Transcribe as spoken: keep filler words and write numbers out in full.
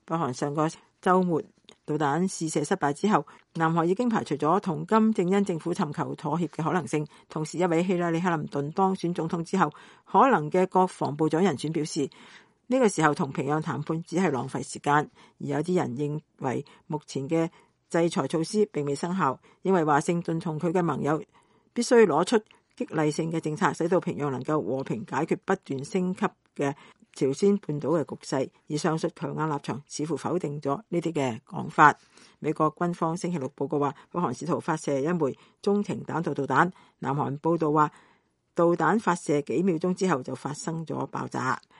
北韓上個週末導彈試射失敗之後，南韓已經排除咗同金正恩政府尋求妥協嘅可能性。同時，一位希拉里克林頓當選總統之後，可能嘅國防部長人選表示，呢個時候同平壤談判只係浪費時間。而有啲人認為目前嘅制裁措施並未生效，認為華盛頓同佢嘅盟友必須攞出激勵性嘅政策，使到平壤能夠和平解決不斷升級嘅朝鮮半島嘅局勢。而上述強硬立場似乎否定咗呢啲嘅講法。美國軍方星期六報告話，北韓試圖發射一枚中程彈道導彈。南韓報道話，導彈發射幾秒鐘之後就發生咗爆炸。